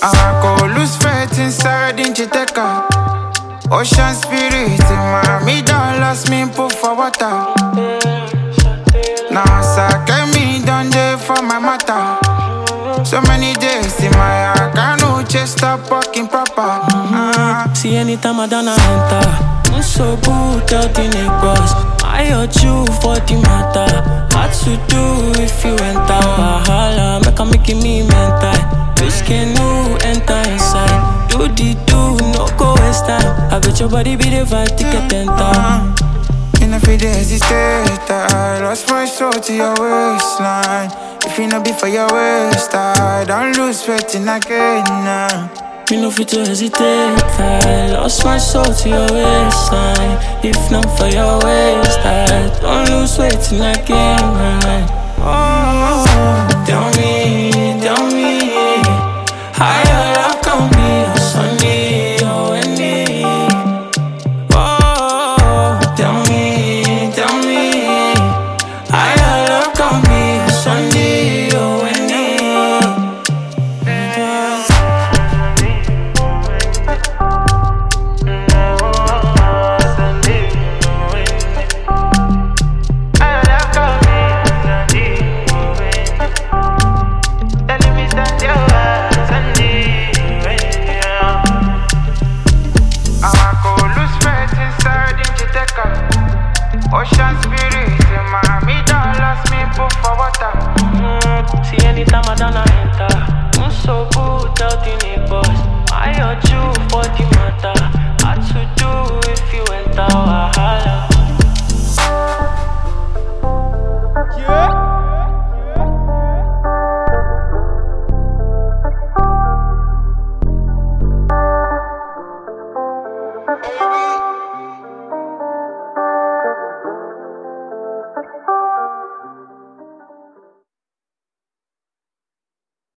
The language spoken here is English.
I go lose faith inside in Chiteka. Ocean spirit in Miami, don't lost me put for water. Now sake me done day for my matter. So many days in my heart, I know just stop walking proper. See anytime I done I enter, I'm so good out the neighbors. I hurt you for the matter. Hard to do if you enter. Wahala, make me mental. This can you enter inside. Do the do, no go waste time. I bet your body be the vibe, ticket enter. In a few days hesitate, I lost my soul to your waistline. If you not be for your waist, I don't lose faith in again now. Me no fit to hesitate, I lost my soul to your waistline. If not for your waist, I don't lose weight in that game, right? Oh, tell me, how your love can be on Sunday or Wednesday. Oh, tell me, how your love can be on Sunday or Wednesday. Ocean spirit in Miami, don't lost me put for water. See anytime I done